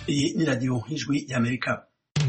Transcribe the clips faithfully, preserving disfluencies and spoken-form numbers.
Iyi ni radiyo y'ijwi y'Amerika.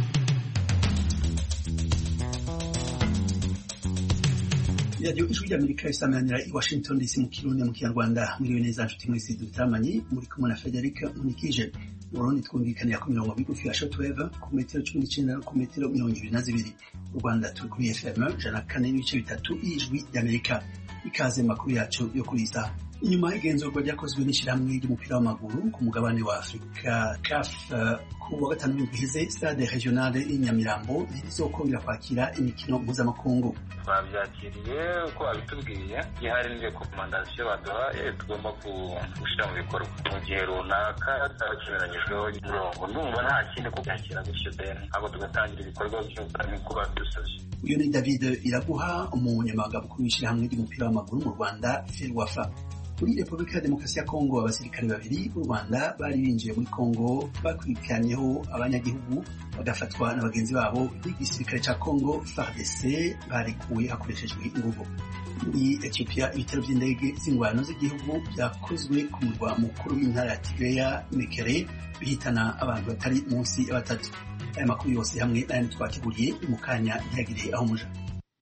radiyo ijwi y'Amerika isamanira i Washington D C mu Kirundi mu Kinyarwanda. Mwiriwe neza nshuti mwese dutaramanye, muri kumwe na Frederic Munikije. Burundi twumvikanira ku mirongo migufi ya shortwave ku metero cumi n'icenda no ku metero mirongo ibiri na zibiri. Mu Rwanda turi kuri F M ijana na kane n'ibice bitatu y'ijwi y'Amerika. Ikaze makuru yacu yo kuri isa. Inyuma y'igenzurwa ryakozwe n'ishirahamwe ry'umupira w'amaguru ku mugabane wa Afrika C A F ku wa gatanu w'indwi stade regionale y'Inyamirambo ntizokongera kwakira imikino mpuzamakungu. Twabyakiriye uko babitubwiye, gihari ni rekomandasiyo baduhaye tugomba gushyira mu bikorwa mu gihe runaka twakemeranyijweho umurongo. Ndumva nta kindi kubyakira gutyo deni ahubwo tugatangira ibikorwa by'uko babidusabye. Uyu ni David Iraguha, umunyamabanga mukuru w'ishirahamwe ry'umupira w'amaguru mu Rwanda Ferwafa. Muri Repubulika ya Demokarasi ya Kongo, abasirikare babiri b'u Rwanda bari binjiye muri Kongo bakurikiranyeho abanyagihugu bagafatwa na bagenzi babo b'igisirikare ca Kongo F A R D C barekuwe hakoreshejwe inguvu. Muri Ethiopia, ibitero vy'indege z'ingwano z'igihugu vyakozwe ku murwa mukuru w'intara ya Tigray Mekele bihitana abantu batari munsi ya batatu. Aya makuru yose hamwe n'ayandi twateguriye mu kanya ntihagire aho muja.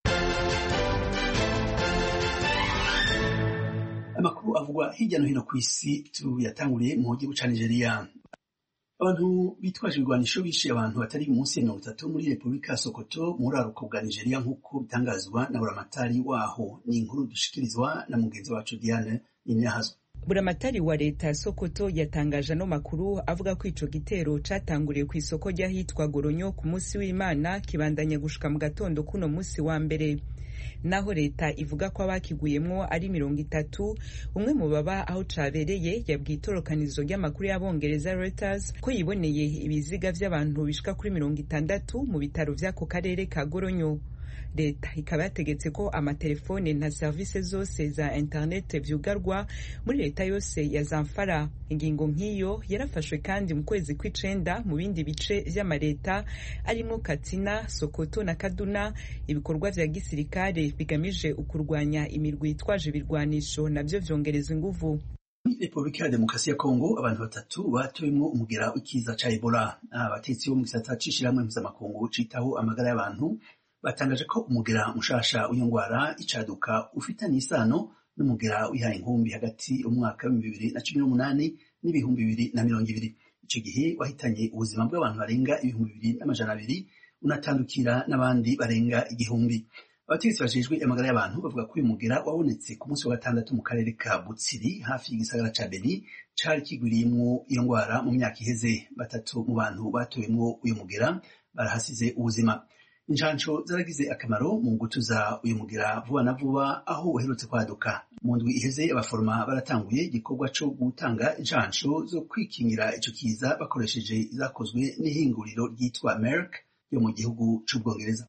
Amakuru avugwa hirya no hino ku isi tuyatanguriye mu gihugu ca Nigeria. Abantu bitwaje ibigwanisho bishe abantu batari munsi ya mirongo itatu muri Repubulika ya Sokoto mu buraruko bwa Nigeria nk'uko bitangazwa na buramatari waho. Ni inkuru dushikirizwa na mugenzi wacu Diane Ninyahazo. Buramatari wa leta ya Sokoto yatangaje ano makuru avuga ko ico gitero catanguriye ku isoko ry'ahitwa Goronyo ku munsi w'Imana kibandanya gushika mu gatondo kuno munsi wa mbere. Naho leta ivuga ko abakiguyemwo ari mirongo itatu. Umwe mu baba aho cabereye yabwiye itorokanizo ry'amakuru y'Abongereza Reuters ko yiboneye ibiziga vy'abantu bishika kuri mirongo itandatu mu bitaro vy'ako karere ka Goronyo. Leta ikaba yategetse ko amatelefone na service zose za internet vyugarwa muri leta yose ya Zamfara. Ingingo nk'iyo yarafashwe kandi mu kwezi kw'icenda mu bindi bice vy'amareta arimwo Katsina, Sokoto na Kaduna. Ibikorwa vya gisirikare bigamije ukurwanya imirwi itwaje ibirwanisho navyo vyongereza inguvu. Repubulika ya Demokarasi ya Kongo, abantu batatu batowemwo umugera w'ikiza ca Ebola. Abatetsi bo mu gisata c'ishirahamwe mpuzamakungu citaho amagara y'abantu batangaje ko umugera mushasha w'iyo ngwara icaduka ufitanye isano n'umugera wihaye inkumbi hagati y'umwaka w'ibihumbi bibiri na cumi n'umunani n'ibihumbi bibiri na mirongo ibiri. Ico gihe wahitanye ubuzima bw'abantu barenga ibihumbi bibiri n'amajana abiri unatandukira n'abandi barenga igihumbi. Abategetsi bajejwe amagara y'abantu bavuga ko uyu mugera wabonetse ku munsi wa gatandatu mu karere ka Butsiri hafi y'igisagara ca Beni cari kigwiriyemwo iyo ngwara mu myaka iheze. Batatu mu bantu batowemwo uyu mugera barahasize ubuzima. Injanco zaragize akamaro mu gutuza uyu mugera vuba na vuba aho uherutse kwaduka. Mu ndwi iheze abaforoma baratanguye igikorwa co gutanga injanco zo kwikingira ico kiza bakoresheje izakozwe n'ihinguriro ryitwa Merck yo mu gihugu c'Ubwongereza.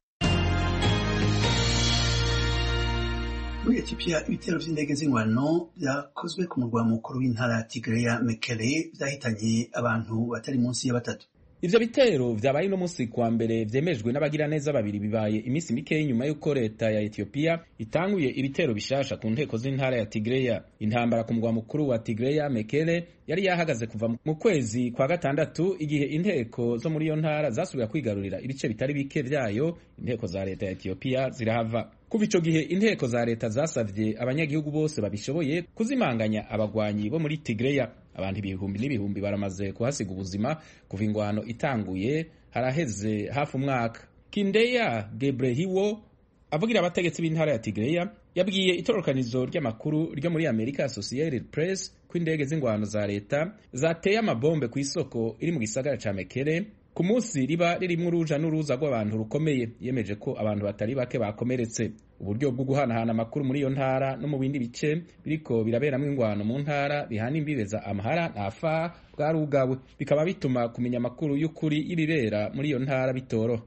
Muri Ethiopia, ibitero vy'indege z'ingwano vyakozwe ku murwa mukuru w'intara ya Tigray Mekele vyahitanye abantu batari munsi ya batatu. Ivyo bitero vyabaye no munsi kwa mbere vyemejwe n'abagiraneza babiri, bibaye imisi mike nyuma y'uko leta ya Ethiopia itanguye ibitero bishasha ku nteko z'intara ya Tigray. Intambara ku mugwa mukuru wa Tigray Mekele yari yahagaze kuva mu kwezi kwa gatandatu igihe inteko zo muri iyo ntara zasubira kwigarurira ibice bitari bike vyayo. Inteko za leta ya Ethiopia zirahava. Kuva ico gihe inteko za leta zasavye abanyagihugu bose babishoboye kuzimanganya abagwanyi bo muri Tigray. Abantu ibihumbi n'ibihumbi baramaze kuhasiga ubuzima kuva ingwano itanguye haraheze hafi umwaka. Kindeya Gebrehiwo avugira abategetsi b'intara ya Tigray yabwiye itorokanizo ry'amakuru ryo muri America Associated Press ko indege z'ingwano za leta zateye amabombe ku isoko iri mu gisagara ca Mekele ku munsi riba ririmwo uruja n'uruza rw'abantu rukomeye. Yemeje ko abantu batari bake bakomeretse. Uburyo bwo guhanahana amakuru muri iyo ntara no mu bindi bice biriko biraberamwo ingwano mu ntara bihana imbibe za Amhara na Afar bwarugawe, bikaba bituma kumenya amakuru y'ukuri y'ibibera muri iyo ntara bitoro.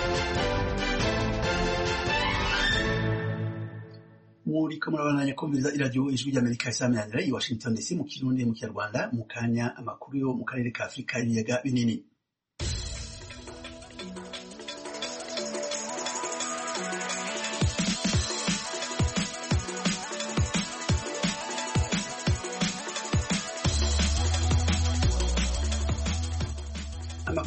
Muri kamurabana kumviriza iradiyo ijwi ry'Amerika isamanira i Washington D C mu Kirundi mu Kinyarwanda. Mu kanya amakuru yo mu karere ka Afrika y'ibiyaga binini.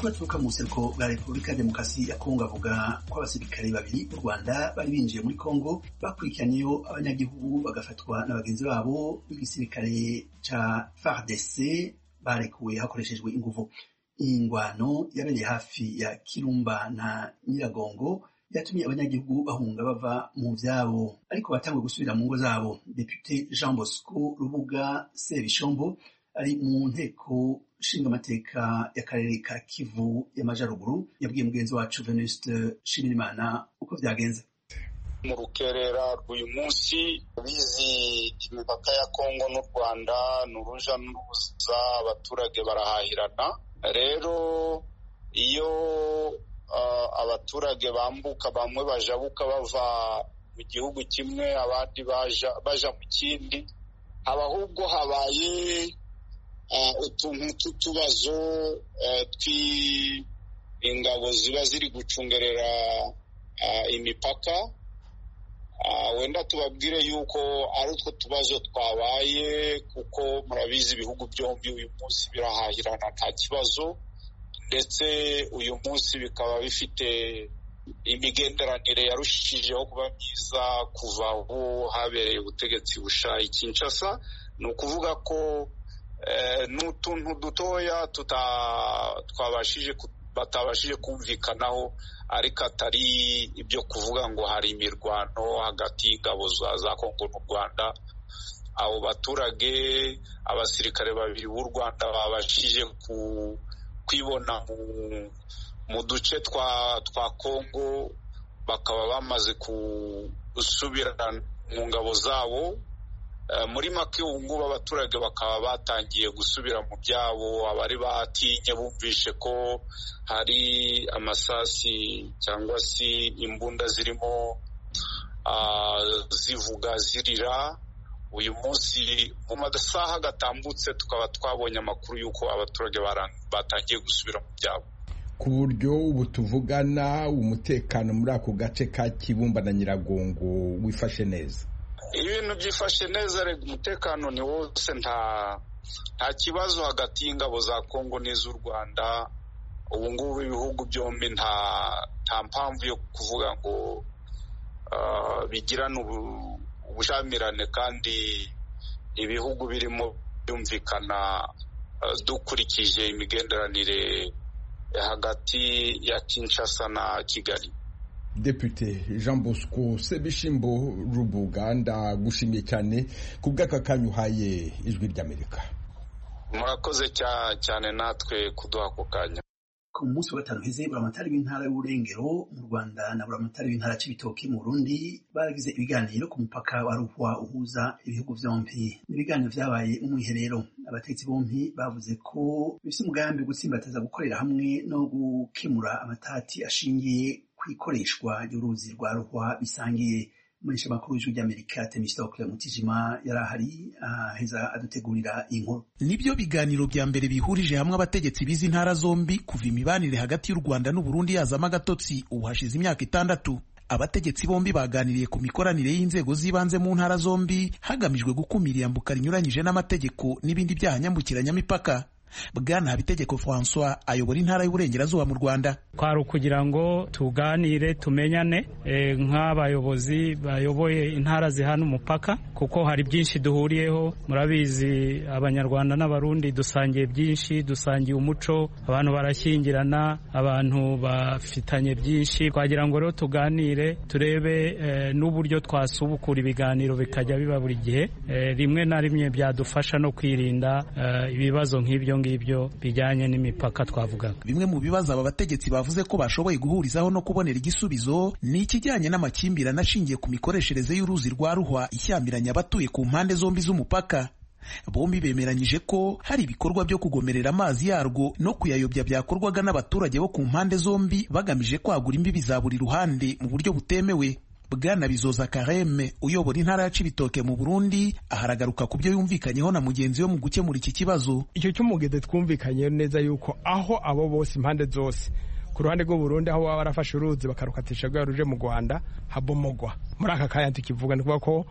amakuru aturuka mu buseruko bwa Repubulika ya Demokarasi ya Kongo avuga ko abasirikare babiri b'u Rwanda bari binjiye muri Kongo bakurikiranyeyo abanyagihugu bagafatwa na bagenzi babo b'igisirikare ca F A R D C barekuwe hakoreshejwe inguvu. Ingwano yabereye hafi ya Kirumba na Nyiragongo yatumye abanyagihugu bahunga bava mu vyabo, ariko batanguye gusubira mu ngo zabo. Depute Jean Bosco Rubuga Sebishombo ari mu nteko nshinga amateka y'akarere ka Kivu y'Amajaruguru yabwiye mugenzi wacu Venuste Shimirimana uko vyagenze. Mu rukerera rw'uyu munsi bizi imipaka ya Kongo n'u Rwanda n'uruja n'uruza, abaturage barahahirana. Rero iyo uh, abaturage bambuka, bamwe bajabuka bava mu gihugu kimwe, abandi baja baja mu kindi, haba ahubwo habaye Uh, utuntu tutubazo uh, twi ingabo ziba ziri gucungerera uh, imipaka. Uh, wenda tubabwire yuko ari utwo tubazo twabaye, kuko murabizi ibihugu byombi uyu munsi birahahirana nta kibazo, ndetse uyu munsi bikaba bifite imigenderanire yarushijeho kuba myiza kuva aho habereye ubutegetsi busha i Kinshasa. Ni ukuvuga ko Eh, n'utuntu dutoya tuta twabashije batabashije kumvikanaho, ariko atari ibyo kuvuga ngo hari imirwano hagati y'ingabo za Kongo n'u Rwanda. Abo baturage, abasirikare babiri b'u Rwanda babashije ku kwibona mu mu duce twa twa Kongo, bakaba bamaze gusubira mu ngabo zabo. Muri make ubu ngubu abaturage bakaba batangiye gusubira mu byabo. Abari batinye bumvishe ko hari amasasi cyangwa se imbunda zirimo uh, zivuga zirira. Uyu munsi mu masaha gatambutse tukaba twabonye amakuru y'uko abaturage batangiye gusubira mu byabo. Ku buryo ubu tuvugana umutekano muri ako gace ka Kibumba na Nyiragongo wifashe neza? Ibintu byifashe neza, rega umutekano ni wose, nta nta kibazo hagati y'ingabo za Kongo n'iz'u Rwanda. Ubu ngubu ibihugu byombi nta nta mpamvu yo kuvuga ngo uh, bigirana ubushamirane, kandi ibihugu birimo byumvikana uh, dukurikije imigenderanire hagati ya Kinshasa na Kigali. Depute Jean Bosco Sebishimbo Rubuga, ndagushimiye cyane ku bw'aka kanya uhaye Ijwi ry'Amerika. Murakoze cyane natwe kuduha ako kanya. Ku munsi wa gatanu heze buramatari w'intara y'Uburengero mu Rwanda na buramatari w'intara y'Ibitoki mu Burundi baragize ibiganiro ku mupaka wa Ruhwa uhuza ibihugu byombi. Ibiganiro vyabaye umwiherero. Abategetsi bombi bavuze ko bifite umugambi gutsimbataza gukorera hamwe no gukemura amatati ashingiye kwikoreshwa y'uruzi rwa Ruhwa bisangiye. Umunyesha makuru w'Ijwi ry'Amerika Temistokle Mutijima yarahari aheza adutegurira inkuru. Nibyo biganiro bya mbere bihurije hamwe abategetsi bizi ntara zombi kuva imibanire hagati y'u Rwanda n'u Burundi yazama agatotsi ubu hashize imyaka itandatu. Abategetsi bombi baganiriye ku mikoranire y'inzego z'ibanze mu ntara zombi hagamijwe gukumira iyambuka rinyuranyije n'amategeko n'ibindi byaha nyambukiranyamipaka. Bwana Habitegeko François ayobora intara y'Uburengerazuba mu Rwanda. Kwari ukugira ngo tuganire tumenyane e, nk'abayobozi bayoboye intara zihana umupaka, kuko hari byinshi duhuriyeho. Murabizi abanyarwanda n'abarundi dusangiye byinshi, dusangiye umuco, abantu barashyingirana, abantu bafitanye byinshi. Twagira ngo rero tuganire turebe e, n'uburyo twasubukura ibiganiro bikajya biba buri gihe, e, rimwe na rimwe byadufasha no kwirinda e, ibibazo nk'ibyo ngibyo bijyanye n'imipaka twavugaga. Bimwe mu bibazo aba bategetsi bavuze ko bashoboye guhurizaho no kubonera igisubizo ni ikijyanye n'amakimbirane ashingiye ku mikoreshereze y'uruzi rwa Ruhwa ishyamiranya abatuye ku mpande zombi z'umupaka. Bombi bemeranyije ko hari ibikorwa byo kugomerera amazi yarwo no kuyayobya byakorwaga n'abaturage bo ku mpande zombi bagamije kwagura imbibi za buri ruhande mu buryo butemewe. Bwana Bizoza Kareme uyobora intara ya Cibitoke mu Burundi aharagaruka ku byo yumvikanyeho na mugenzi we mu gukemura iki kibazo. Icyo cy'umugede twumvikanye neza yuko aho abo bose impande zose ku ruhande rw'u Burundi aho baba barafashe uruzi bakarukatisha rwa ruje mu Rwanda habomogwa muri aka kanya tukivuga ni kuvuga ko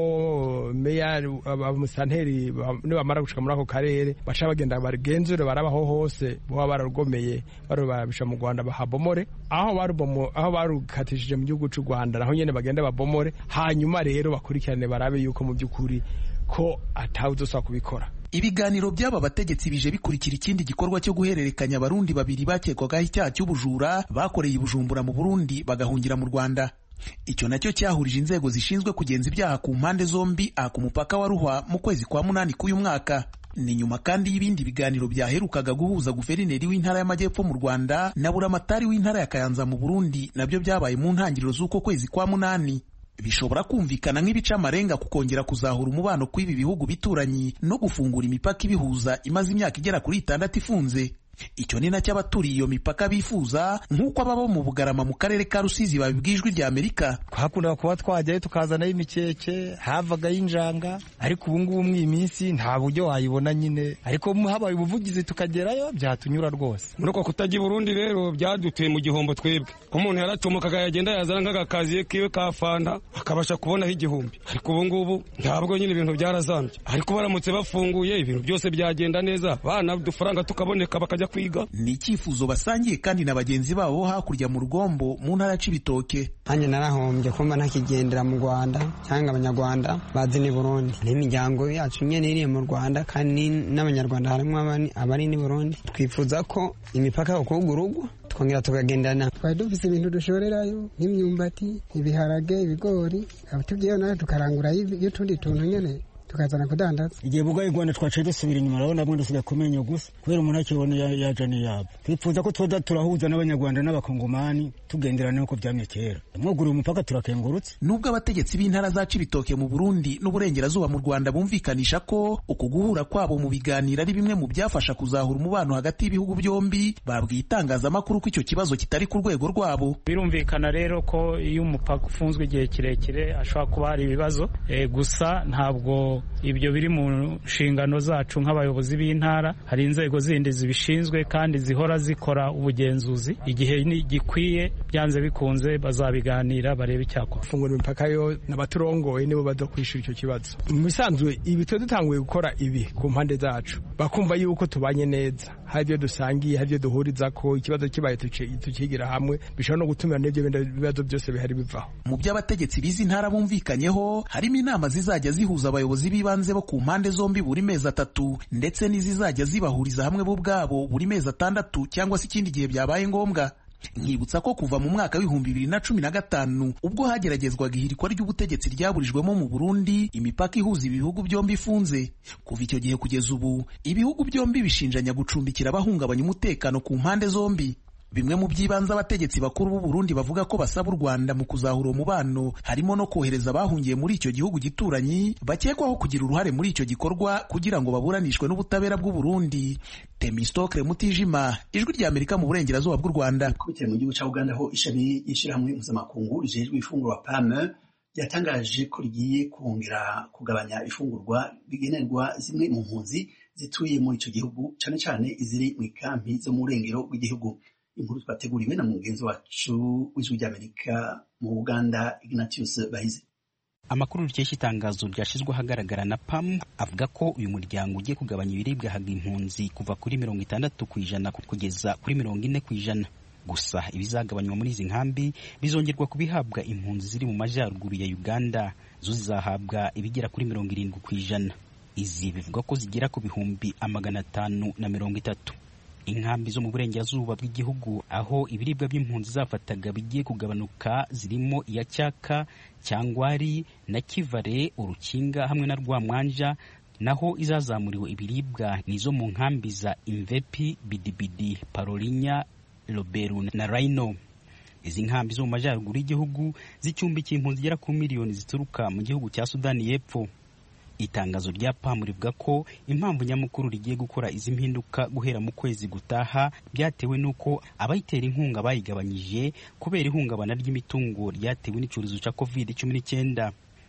aho meya abamusanteri nibamara gushika muri ako karere baca bagenda barigenzure barabaho hose boba bararugomeye barubabisha mu Rwanda bahabomore aho barubomo aho barukatishije mu gihugu cy'u Rwanda naho nyene bagenda babomore hanyuma rero bakurikirane barabe yuko mu by'ukuri ko atawuzosaba kubikora. Ibiganiro by'aba bategetsi bije bikurikira ikindi gikorwa cyo guhererekanya abarundi babiri bakekwagaho icyaha cy'ubujura bakoreye ibujumbura mu Burundi bagahungira mu Rwanda. Icyo nacyo cyahurije inzego zishinzwe kugenza ibyaha ku mpande zombi aha ku mupaka wa Ruhwa mu kwezi kwa munani k'uyu mwaka. Ni nyuma kandi y'ibindi biganiro byaherukaga guhuza guverineri w'intara y'Amajyepfo mu Rwanda na buramatari w'intara ya Kayanza mu Burundi nabyo byabaye mu ntangiriro z'uko kwezi kwa munani. Bishobora kumvikana nk'ibica amarenga kukongera kuzahura umubano kw'ibi bihugu bituranyi no gufungura imipaka ibihuza imaze imyaka igera kuri itandatu ifunze. Icyo ni nacyo abaturiye iyo mipaka bifuza nk'uko ababo mu Bugarama mu karere ka Rusizi babibwijwe rya Amerika. Twakunda kuba twajyayo tukazanayo imikeke havagayo injanga ariko ubu ngubu mw'iyi minsi nta buryo wayibona nyine ariko habaye ubuvugizi tukagerayo byatunyura rwose. Muri uko kutajya i Burundi rero byadutuye mu gihombo twebwe. Umuntu yaratomokaga yagenda yazana nk'agakaziye kiwe ka fanta akabasha kubonaho igihumbi ariko ubu ngubu ntabwo nyine ibintu byarazambye ariko baramutse bafunguye ibintu byose byagenda neza bana dufaranga tukaboneka bakajya kwiga. Ni icyifuzo basangiye kandi na bagenzi babo hakurya mu Rugombo mu ntara Cibitoke. Nanjye narahombye kumva ntakigendera mu Rwanda cyangwa abanyarwanda bazi ni Burundi n'imiryango yacu nyene iri mu Rwanda kandi n'abanyarwanda harimo abari ni Burundi. Twifuza ko imipaka ukugurugwa twongera tukagendana. Twari dufise ibintu dushorerayo nk'imyumbati, ibiharage, ibigori, abatugiyeyo nayo tukarangura y'utundi tuntu nyene tukazana kudandaza. Igihe bugaye Rwanda twaciye dusubira inyuma urabona bwo dusigaye kumenya gusa kubera umuntu akibona yaje ni yabo. Twifuza ko twoda turahuza n'abanyarwanda n'abakongomani tugenderana uko byamye kera. Mwogura umupaka turakengurutse. Nubwo abategetsi b'intara za Cibitoke mu Burundi n'uburengerazuba mu Rwanda bumvikanisha ko uko guhura kwabo mu biganiro ari bimwe mu byafasha kuzahura umubano hagati y'ibihugu byombi, babwiye itangazamakuru ko icyo kibazo kitari ku rwego rwabo. Birumvikana rero ko iyo umupaka ufunzwe igihe kirekire ashobora kuba hari ibibazo e, gusa ntabwo ibyo biri mu nshingano zacu nk'abayobozi b'intara. Hari inzego zindi zibishinzwe kandi zihora zikora ubugenzuzi igihe gikwiye byanze bikunze bazabiganira barebe icyakora. Fungura imipaka yo n'abaturongoye nibo badokwishura icyo kibazo. Mu bisanzwe ibi twe dutanguye gukora ibi ku mpande zacu bakumva yuko tubanye neza hari ibyo dusangiye hari ibyo duhuriza ko ikibazo kibaye tukigira hamwe bishobora no gutumira n'ibyo bibazo byose bihari bivaho. Mu by'abategetsi bizi intara bumvikanyeho harimo inama zizajya zihuza abayobozi bibanze bo ku mpande zombi buri mezi atatu ndetse n'izizajya zibahuriza hamwe bo ubwabo buri mezi atandatu cyangwa se ikindi gihe byabaye ngombwa. Nkibutsa ko kuva mu mwaka w'ibihumbi bibiri na cumi na gatanu ubwo hageragezwaga ihirikwa ry'ubutegetsi ryaburijwemo mu Burundi imipaka ihuza ibihugu byombi ifunze. Kuva icyo gihe kugeza ubu ibihugu byombi bishinjanya gucumbikira abahungabanya umutekano ku mpande zombi. Bimwe mu by'ibanze abategetsi bakuru b'u Burundi bavuga ko basaba u Rwanda mu kuzahura umubano harimo no kohereza abahungiye muri icyo gihugu gituranyi bakekwaho kugira uruhare muri icyo gikorwa kugira ngo baburanishwe n'ubutabera bw'u Burundi. Temistokle Mutijima, Ijwi rya Amerika mu burengerazuba bw'u Rwanda. Kubitera mu gihugu cya Uganda ho ishami y'ishirahamwe mpuzamakungu rijejwe ifungurwa P A M yatangaje ko rigiye kongera kugabanya ifungurwa bigenerwa zimwe mu mpunzi zituye muri icyo gihugu cyane cyane iziri mu ikampi zo mu burengero bw'igihugu. Inkuru twateguriwe na mugenzi wacu w'Ijwi ry'Amerika mu Uganda Ignatius Bahizi. Amakuru rikesha itangazo ryashizwe ahagaragara na P A M avuga ko uyu muryango ugiye kugabanya ibiribwa haga impunzi kuva kuri mirongo itandatu ku ijana kugeza kuri mirongo ine ku ijana. Gusa ibizagabanywa muri izi nkambi bizongerwa kubihabwa impunzi ziri mu majyaruguru ya Uganda zo zizahabwa ibigera kuri mirongo irindwi ku ijana. Izi bivuga ko zigera ku bihumbi amagana atanu na mirongo itatu. Inkambi zo mu burengerazuba bw'igihugu aho ibiribwa by'impunzi zafataga bigiye kugabanuka zirimo iya Cyaka, Cyangwari na Kivare, Urukinga hamwe na Rwamwanja, naho izazamuriwe ibiribwa nizo mu nkambi za Imvepi, Bidibidi, Parolinya, Loberu na Rhino. Izi nkambi zo mu majyaruguru y'igihugu zicumbikiye impunzi zigera ku miliyoni zituruka mu gihugu cya Sudani y'Epfo. Itangazo rya P A M rivuga ko impamvu nyamukuru rigiye gukora izi mpinduka guhera mu kwezi gutaha byatewe nuko abayitera inkunga bayigabanyije kubera ihungabana ry'imitungo ryatewe n'icyorezo cya covid cumi n'icyenda.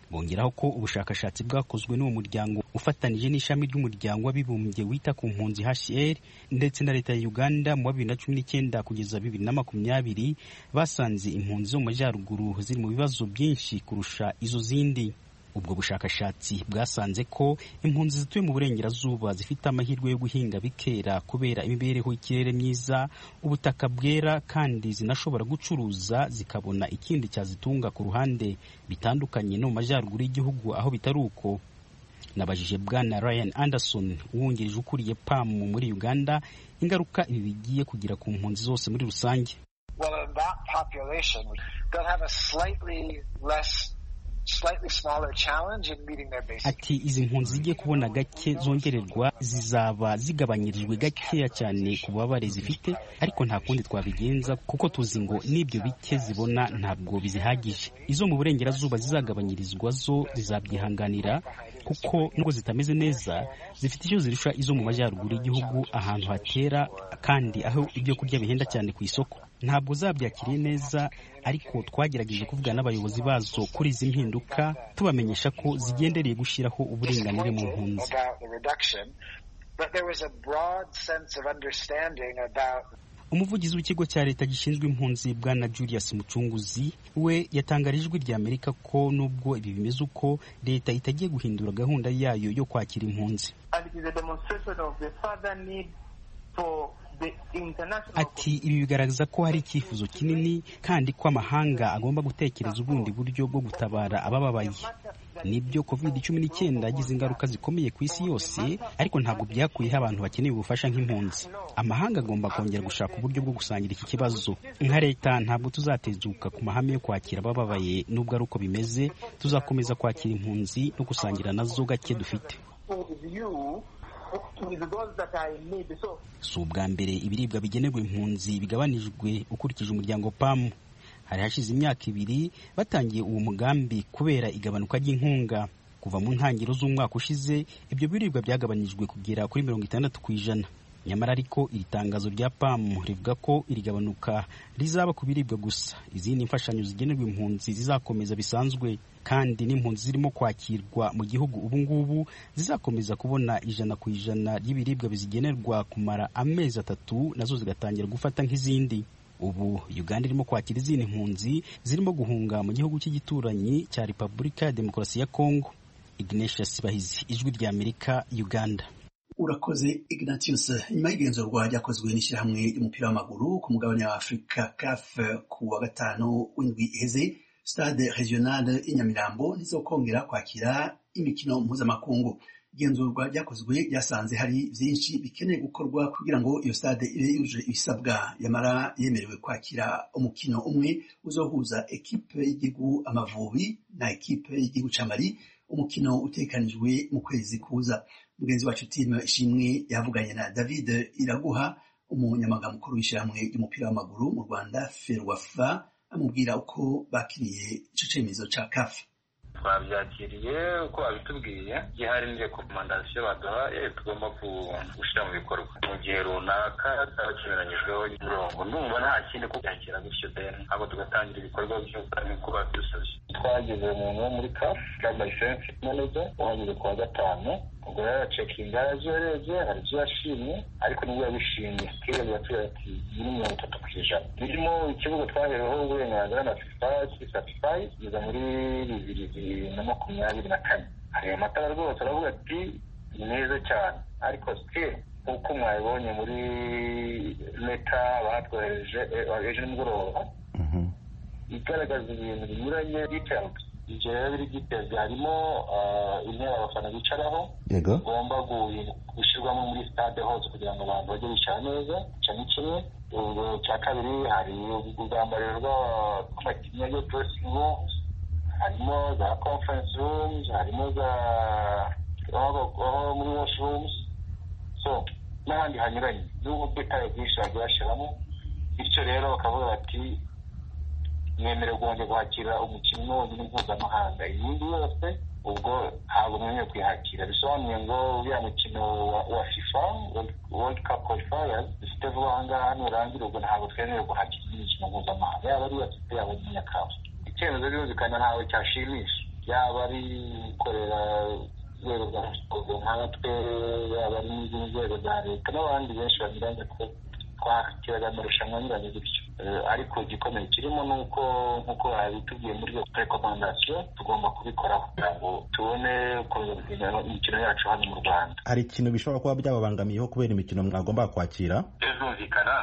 bongeraho ko ubushakashatsi bwakozwe n'uwo muryango ufatanije n'ishami ry'umuryango w'abibumbye wita ku mpunzi H C R ndetse na leta ya Uganda mu bibiri na cumi n'icyenda kugeza bibiri na makumyabiri basanze impunzi zo mu majyaruguru ziri mu bibazo byinshi kurusha izo zindi. Ubwo bushakashatsi bwasanze ko impunzi zituye mu burengerazuba zifite amahirwe yo guhinga bikera kubera imibereho y'ikirere myiza, ubutaka bwera, kandi zinashobora gucuruza zikabona ikindi cyazitunga ku ruhande, bitandukanye no mu majyaruguru y'igihugu aho bitari uko. Nabajije Bwana Ryan Anderson uwungirije ukuriye P A M muri Uganda ingaruka ibi bigiye kugira ku mpunzi zose muri rusange. Well, in that population, they'll have a slightly less Slightly smaller challenge in meeting their basic. Ati izi mpunzi zigiye kubona gake zongererwa zizaba zigabanyirijwe gakeya cyane ku babare zifite, ariko nta kundi twabigenza kuko tuzi ngo n'ibyo bike zibona ntabwo bizihagije. Izo mu burengerazuba zizagabanyirizwa zo zizabyihanganira kuko nubwo zitameze neza zifite icyo zirusha izo mu majyaruguru y'igihugu ahantu hatera kandi aho ibyo kurya bihenda cyane ku isoko. Ntabwo zabyakiriye neza, ariko twagerageje kuvugana n'abayobozi bazo kuri izi mpinduka tubamenyesha ko zigendereye gushyiraho uburinganire mu mpunzi. Umuvugizi w'ikigo cya leta gishinzwe impunzi Bwana Julius Mucunguzi we yatangarije ijwi rya Amerika ko nubwo ibi bimeze uko leta itagiye guhindura gahunda yayo yo kwakira impunzi. Ati ibi bigaragaza ko hari icyifuzo kinini kandi ko amahanga agomba gutekereza ubundi buryo bwo gutabara abababaye. Nibyo covid cumi n'icyenda yagize ingaruka zikomeye ku isi yose, ariko ntabwo byakuyeho abantu bakeneye ubufasha nk'impunzi. Amahanga agomba kongera gushaka uburyo bwo gusangira iki kibazo. Nka leta ntabwo tuzatezuka ku mahame yo kwakira abababaye, nubwo ari uko bimeze tuzakomeza kwakira impunzi no gusangira nazo gake dufite. Si ubwa mbere ibiribwa bigenerwa impunzi bigabanijwe ukurikije umuryango P A M. Hari hashize imyaka ibiri batangiye uwo mugambi kubera igabanuka ry'inkunga. Kuva mu ntangiriro z'umwaka ushize ibyo biribwa byagabanijwe kugera kuri mirongo itandatu ku ijana. Nyamara ariko iri tangazo rya P A M rivuga ko iri gabanuka rizaba ku biribwa gusa. Izindi mfashanyo zigenerwa impunzi zizakomeza bisanzwe, kandi n'impunzi zirimo kwakirwa mu gihugu ubu ngubu zizakomeza kubona ijana ku ijana ry'ibiribwa bizigenerwa kumara amezi atatu, nazo zigatangira gufata nk'izindi. Ubu Uganda irimo kwakira izindi mpunzi zirimo guhunga mu gihugu cy'igituranyi cya Repubulika ya Demokarasi ya Kongo. Ignatius Bahizi, ijwi rya Amerika, Uganda. Urakoze Ignatius. Nyuma y'igenzurwa ryakozwe n'ishyirahamwe ry'umupira w'amaguru ku mugabane wa Afurika C A F ku wa gatanu w'indwi iheze, Stade Regional y'Inyamirambo ntizokongera kwakira imikino mpuzamakungu. Igenzurwa ryakozwe ryasanze hari byinshi bikeneye gukorwa kugira ngo iyo stade ibe yujuje ibisabwa, yamara yemerewe kwakira umukino umwe uzohuza ekipe y'igihugu Amavubi na ekipe y'igihugu ca Mali, umukino utekanijwe mu kwezi kuza. Mugenzi wacu Tim Ishimwe yavuganye na David Iraguha, umunyamabanga mukuru w'ishyirahamwe ry'umupira w'amaguru mu Rwanda Ferwafa, amubwira uko bakiriye ico cemezo ca C A F. Twabyakiriye uko babitubwiye, gihari nje komandasiyo baduhaye tugomba gushyira mu bikorwa mu gihe runaka twakemeranyijweho umurongo. Ndumva nta kindi ko byakira gutyo deni abo tugatangira ibikorwa byose nk'uko badusabye. Twagize umuntu wo muri C A F club license manager wahageze ku wa gatanu, ubwo yaracekinga yazoreje hari ibyo yashimye, ariko nibwo yabishimye kera yatuye ati ni mirongo itatu ku ijana. Birimo ikibuga twahereweho uburenganzira na FIFA certified biza muri bibiri na makumyabiri na kane. Hari amatara rwose aravuga ati ni meza cyane, ariko still uko mwabibonye muri meta batwohereje ejo nimugoroba igaragaza ibintu binyuranye details. Ibyo rero biri details harimo intebe abafana bicaraho ugomba gushyirwamo muri stade hose kugira ngo abantu bajye bicara neza. Icyo ni kimwe. Cya kabiri hari ubwambariro bw'amakinnyi yo dressing rooms, harimo za conference rooms, harimo za aho muri washrooms, so n'ahandi hanyuranye n'ubwo details byinshi bagiye bashyiramo. Bityo rero bakavuga bati mwemerewe kongera kwakira umukino wonyine mpuzamahanga, iyindi yose ubwo ntabwo mwemerewe kwihakira. Bisobanuye ngo uriya mukino wa FIFA World Cup qualifiers dufite vuba aha ngaha nurangira, ubwo ntabwo twemerewe guhakira imikino mpuzamahanga, yaba ari iya FIFA yaba ari iya C A F. Icyemezo birumvikana ntawe cyashimisha, yaba ari gukorera urwego rwa siporo nkatwe, yaba ari n'izindi nzego za leta n'abandi benshi banyuranye ko twakiraga amarushanwa anyuranye gutyo. Ariko igikomeye kirimo ni uko nk'uko babitubwiye muri iyo rekomandasiyo tugomba kubikoraho kugira ngo tubone imikino yacu hano mu Rwanda. Hari ikintu bishobora kuba byababangamiyeho kubera imikino mwagomba kwakira? Bizumvikana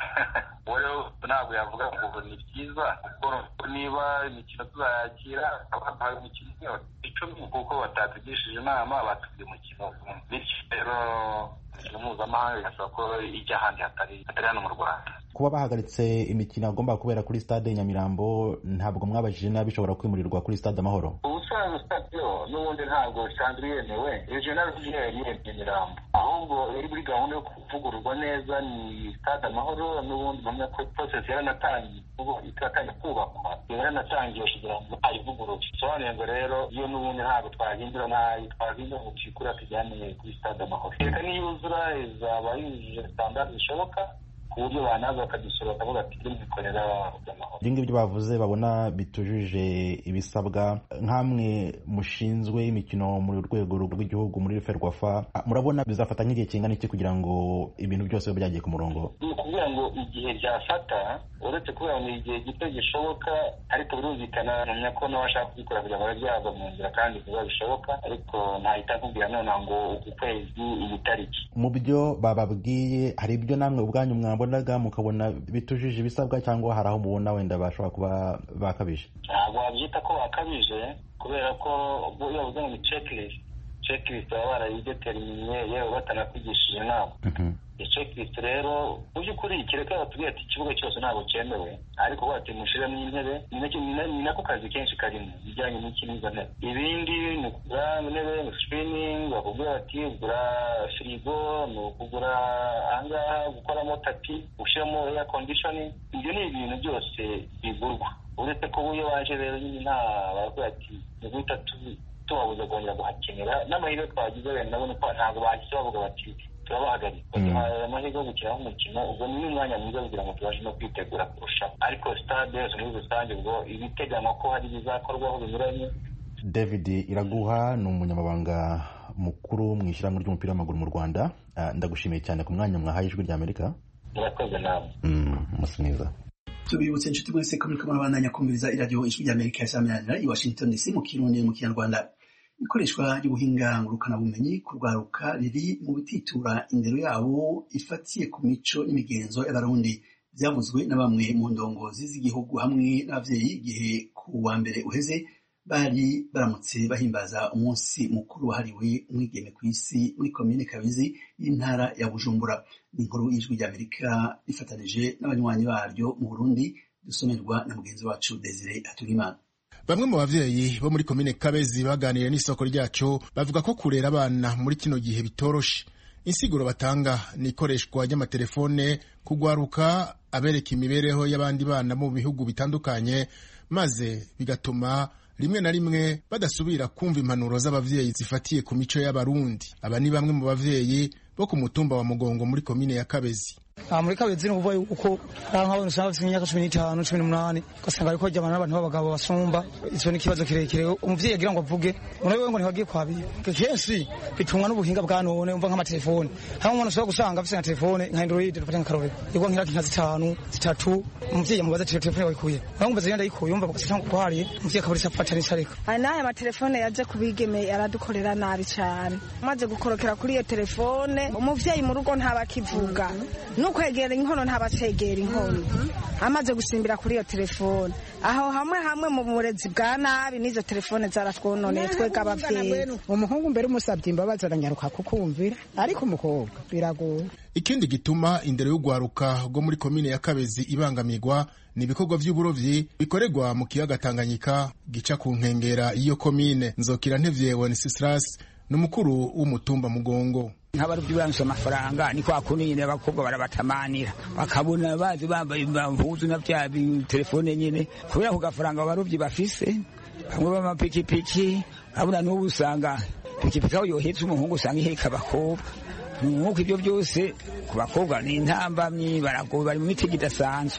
rero ntabwo yavuga ngo ni byiza kuko niba imikino tuzayakira abahaye imikino yose icumi kuko batatugishije inama batubwiye umukino bityo rero imikino mpuzamahanga birasaba ko ijya ahandi hatari hatari hano mu Rwanda. Kuba bahagaritse imikino agomba kubera kuri stade Nyamirambo ntabwo mwabajije nabi bishobora kwimurirwa kuri stade Amahoro? Ubusanzwe stade yo n'ubundi ntabwo isanzwe yemewe regional yari Nyamirambo, ahubwo iri muri gahunda yo kuvugururwa neza ni stade Amahoro. N'ubundi mpamya ko process yaranatangiye ubu ikatangiye kubakwa, yaranatangiye kugira ngo ayivugurure. Sobanura ngo rero iyo n'ubundi ntabwo twahindura nayo twahindura ngo tuyikura tujyane kuri stade Amahoro. Reka niyuzura izaba yujuje standard zishoboka ku buryo banaza bakadusura bakavuga ati turikorera Amahoro. Ibyo ngibyo bavuze babona bitujuje ibisabwa, nk'amwe mushinzwe imikino mu rwego rw'igihugu muri Ferwafa, murabona bizafata nk'igihe kingana iki kugira ngo ibintu byose bibe byagiye ku murongo? Ni ukuvuga ngo igihe byafata uretse kuvuga ngo igihe gito gishoboka, ariko birumvikana namenya ko n'abashaka kubikora kugira ngo byava mu nzira kandi vuba bishoboka, ariko ntahita nkubwira none ngo uku kwezi iyi tariki. Mu byo bababwiye hari ibyo namwe ubwanyu mwabonaga mukabona bitujuje ibisabwa, cyangwa hari aho mubona wenda bashobora kuba bakabije? Ntabwo wabyita ko bakabije kubera ko iyo bavuze ngo ni checklist checklist baba barayidetermine yewe batanakwigishije inama. Iyo checklist rero mu by'ukuri kireka batubwira ati ikibuga cyose ntabwo cyemewe, ariko bati mushiramo intebe, ni nako kazi kenshi karimo bijyanye n'ikiniza ntebe. Ibindi ni ukugura intebe, ni screening, bakubwira ati ugura firigo, ni ukugura ahangaha gukoramo tapi, ushyiramo air conditioning. Ibyo ni ibintu byose bigurwa, uretse ko iyo waje rero nyine nta bavuga ati ni guhita tubabuza kongera guhakenera. N'amahirwe twagize wenda nabona ko ntabwo bahise bavuga bati turabahagarika, baduhaye amahirwe yo gukinaho umukino. Ubwo ni umwanya mwiza kugira ngo tubashe no kwitegura kurusha, ariko stade yose muri rusange ubwo ibiteganywa ko hari bizakorwaho binyuranye. David Iraguha ni umunyamabanga mukuru mu ishyirahamwe ry'umupira w'amaguru mu Rwanda. Ndagushimiye cyane ku mwanya mwahaye Ijwi ry'Amerika. Murakoze nawe. Umunsi mwiza. Tubibutse inshuti mwese ko muriko murabandanya kumviriza iradiyo Ijwi ry'Amerika yasamirana i Washington D C mu Kirundi mu Kinyarwanda. Ikoreshwa ry'ubuhinga ngurukanabumenyi ku rwaruka riri mu bititura indero yabo ifatiye ku mico n'imigenzo y'Abarundi, byavuzwe na bamwe mu ndongozi z'igihugu hamwe n'abavyeyi igihe ku wa mbere uheze bari baramutse bahimbaza umunsi mukuru wahariwe umwigeme ku isi muri komine Kabizi y'intara ya Bujumbura. Ni inkuru y'Ijwi ry'Amerika rifatanije n'abanywanyi baryo mu Burundi, dusomerwa na mugenzi wacu Desire Aturimana. Bamwe mu bavyeyi bo muri komine Kabezi baganiriye n'isoko ryacu bavuga ko kurera abana muri kino gihe bitoroshe. Insiguro batanga ni ikoreshwa ry'amatelefone kugwaruka abereka imibereho y'abandi bana mu bihugu bitandukanye, maze bigatuma rimwe na rimwe badasubira kumva impanuro z'abavyeyi zifatiye ku mico y'Abarundi. Aba ni bamwe mu bavyeyi bo ku mutumba wa Mugongo muri komine ya Kabezi. muri Kabezi ni ukuvuga yuko nk'abantu usanga bafite imyaka cumi n'itanu cumi n'umunani ugasanga ariko jyamana n'abantu b'abagabo basumba. Icyo ni ikibazo kirekire umuvyeyi agira ngo avuge murabe ngo ntibagiye kwabira kenshi bitumwa n'ubuhinga bwa none umva nk'amatelefone. Hamwe umuntu ushobora gusanga afite na telefone nka Android dufata nk'akarorero yego nk'iraki nka zitanu zitatu umuvyeyi amubaza telefone wayikuye nkamumbaza yenda yikuye umva gusa cyangwa kwariye umuvyeyi akaburisa afata n'isareka. Aya naye amatelefone yaje kubigeme yaradukorera nabi cyane, maze gukorokera kuri iyo telefone umuvyeyi mu rugo ntabakivuga nukwegera inkono ntabacegera inkono amaze gusimbira kuri iyo telefone. Aho hamwe hamwe mu burezi bwa nabi n'izo telefone zaratwononeye twega abavyeyi. Umuhungu mbere umusabye imbabazi aranyaruka kukumvira, ariko umukobwa biragoye. Ikindi gituma indero y'ugwaruka rwo muri komine ya Kabezi ibangamirwa ni ibikorwa vy'uburovyi bikorerwa mu kiyaga Tanganyika gica ku nkengera iyo komine. Nzokira ntevye Wenceslas n'umukuru w'umutumba Mugongo. Nk'abaruvyi baranse amafaranga ni kwa kundi nyene abakobwa barabatamanira bakabona bazi bambaye impuzu na vya telefone nyene kubera ku gafaranga abaruvyi bafise bamwe b'amapikipiki. Abona n'ubu usanga pikipiki aho yohetse umuhungu usanga iheka abakobwa. Nuko ibyo byose ku bakobwa ni intambamyi baragoye bari mu mitego idasanzwe.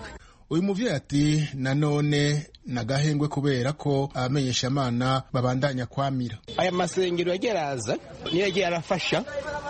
uyu muvyeyi ati nanone nagahengwe kubera ko abamenyeshamana babandanya kwamira. Aya masengero yagiye araza niyo yagiye arafasha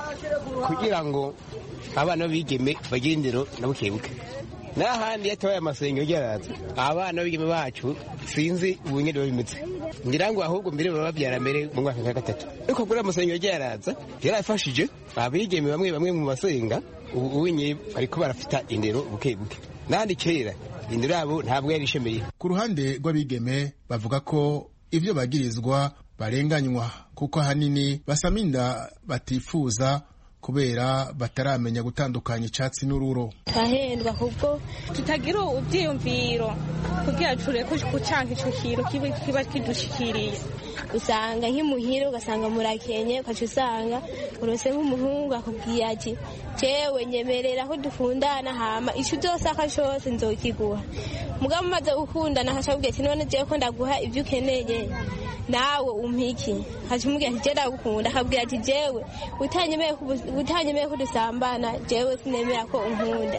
kugira ngo abana bigeme bagendero na bukebuke. N'ahandi yatabaye amasengo yaraza abana b'igeme bacu sinzi ubunyene babimeze ngira ngo ahubwo mbere baba babyara mbere mu mwaka wa gatatu ariko kuri amasengo yaraza yarafashije abigeme bamwe bamwe mu masenga ubunye ariko barafita indero buke buke nandi kera indero yabo ntabwo yari ishemeye. Ku ruhande rw'abigeme bavuga ko ivyo bagirizwa barenganywa kuko hanini basaminda batifuza kubera bataramenya gutandukanya icyatsi n'ururo. Tahendwa kubwo tutagira ubyiyumviro kugira ture ko kucanka ico kiro kiba kidushikiriye. Usanga nk'imuhiro ugasanga murakenye ukaca usanga urose nk'umuhungu akubwiye ati jewe nyemerera ko dukundana hama ico byose akashose nzokiguha. Mugabo maze ukundana akacabwiye ati none jewe ko ndaguha ivyo ukeneye nawe umpiki hacumubwira ati jera gukunda akabwira ati jewe utanyemeye utanyemeye ko dusambana jewe sinemera ko unkunda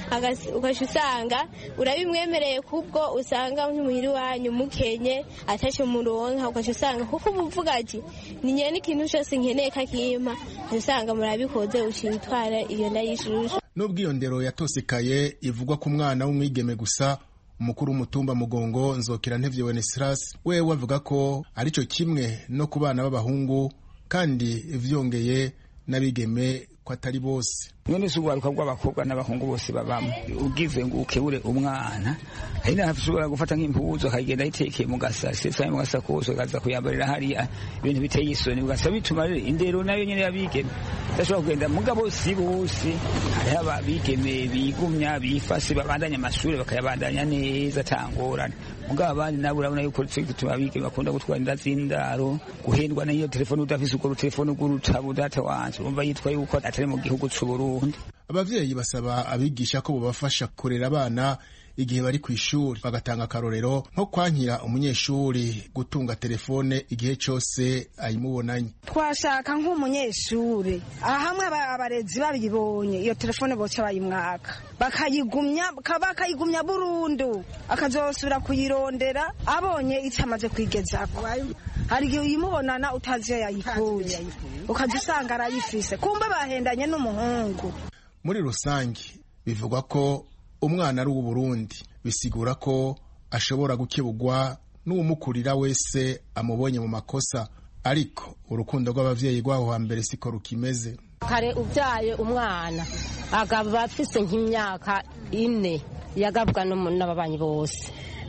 ukasha usanga urabimwemereye kubwo usanga nk'umuhiri wanyu mukenye atashe muronka ukasha usanga kuko umuvuga ati ninye n'ikintu cyose nkeneye kakimpa usanga murabikoze ucitwara iyo ndayishusha. Nubwo iyo ndero yatosekaye ivugwa ku mwana w'umwigeme gusa, umukuru w'umutumba Mugongo Nzokira Ntevye Wenceslas we wavuga ko arico kimwe no ku bana b'abahungu kandi vyongeye n'abigeme ko atari bose. None sugaruka bw'abakobwa n'abahungu bose babamo ugize ngo ukebure umwana hari n'abashobora gufata nk'impuzu akagenda yitekeye mu gasase sai mu gasakoso kaza kuyambarira hari ibintu biteye isoni ugasaba bituma indero nayo nyene yabigeme ndashobora kugenda mugabo si bose hari ababigeme bigumya bifase babandanya amashuri bakayabandanya neza tangorana mugabo abandi nabo urabona yuko bituma abigeme bakunda gutwara inda z'indaro guhendwa n'iyo telefone udafise uko telefone ugurutaba data wanje umva yitwa yuko atari mu gihugu c'Uburundi. Abavyeyi basaba abigisha ko bobafasha kurera abana igihe bari ku ishuri bagatanga akarorero nko kwankira umunyeshuri gutunga telefone igihe cyose ayimubonanye. Twashaka nk'umunyeshuri ahamwe abarezi babibonye iyo telefone boca bayimwaka bakayigumya bakayigumya burundu akazosubira kuyirondera abonye icamaze kwigezako. Hari igihe uyimubonana utazi yayikuye ukaza usanga arayifise kumbe bahendanye n'umuhungu. Muri rusange bivugwa ko umwana ari uw'Uburundi bisigura ko ashobora gukebugwa n'umukurira wese amubonye mu makosa, ariko urukundo rw'abavyeyi rwaho hambere siko rukimeze. Kare ubyaye umwana agaba afise nk'imyaka ine yagabwa n'ababanyi bose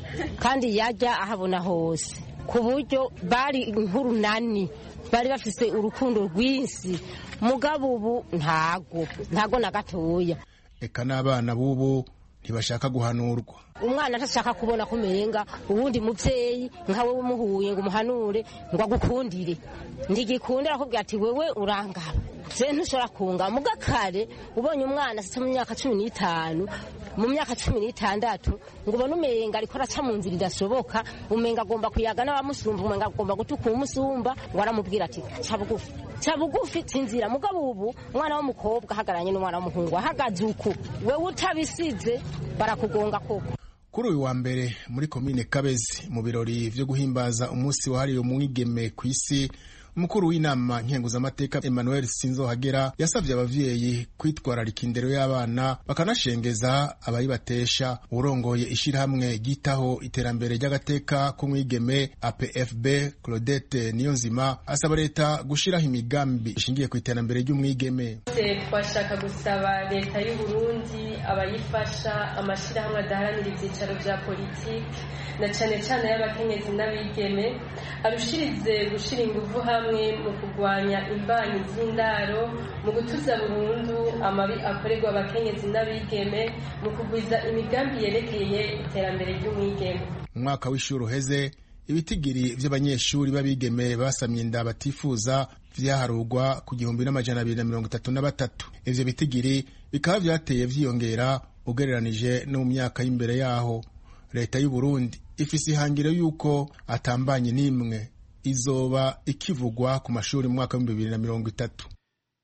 kandi yajya ahabona hose ku buryo bari nk'urunani bari bafise urukundo rwinsi mugabo ubu ntago ntago na gatoya. Eka n'abana bubu ntibashaka guhanurwa. Umwana atashaka kubona kumenga ubundi muvyeyi nkawe umuhuye ngo umuhanure ngo agukundire ndigikundira akubwira ati wewe urangaba je ntushobora kunga mugakare ubonye umwana sita mu myaka cumi n'itanu mu myaka cumi n'itandatu ngo ubone umenga ariko araca mu nzira idashoboka umenga agomba kuyaga n'abamusumba umenga agomba gutuka umusumba ngo aramubwira ati ca bugufi ca bugufi tinzira mugabo ubu umwana w'umukobwa ahagaranye n'umwana w'umuhungu ahagaze uko wewe utabisize barakugonga koko. Kuri uyu wa mbere muri komine Kabezi mu birori vyo guhimbaza umunsi wahariwe umwigeme ku isi, umukuru w'inama nkenguzamateka Emmanuel Sinzohagera yasavye abavyeyi kwitwararika indero y'abana bakanashengeza abayibatesha. Urongoye ishirahamwe gitaho iterambere ry'agateka ku mwigeme A P F B Claudette Niyonzima asaba leta gushiraho imigambi ishingiye ku iterambere ry'umwigeme. Twashaka gusaba leta y'u Burundi abayifasha amashirahamwe adaharanira ivyicaro vya politiki na cane cane y'abakenyezi n'abigeme arushirize gushira inguvu hamwe mu kurwanya imbanyi z'indaro mu gutuza burundu amabi akorerwa abakenyezi n'abigeme mu kugwiza imigambi yerekeye iterambere ry'umwigeme. Mu mwaka w'ishuri uheze ibitigiri vy'abanyeshuri babigeme basamye inda batifuza vyaharugwa ku gihumbi n'amajana abiri na mirongo itatu na batatu. Ivyo bitigiri bikaba vyateye vyiyongera ugereranije no mu myaka y'imbere yaho. Leta y'u Burundi ifise ihangiro yuko atambanye n'imwe izoba ikivugwa ku mashuri mu mwaka wa bibiri na mirongo itatu.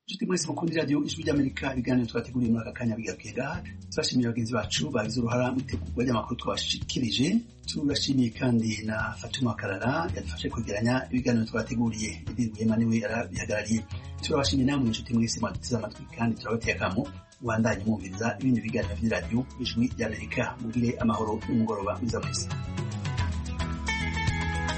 inshuti mwese mukunda radiyo ijwi ry'Amerika ibiganiro twateguriye muri aka kanya bigarukiye ngaha turashimiye bagenzi bacu bagize uruhara mu itegurwa ry'amakuru twabashikirije turashimiye kandi na Fatuma Karara yadufashe kwegeranya ibiganiro twateguriye ibirwema niwe yarabihagarariye turabashimiye namwe inshuti mwese mwateze amatwi kandi turabateye akamo wandanye mwumviriza ibindi biganiro by'iradiyo ijwi ry'Amerika mugire amahoro n'umugoroba mwiza mwese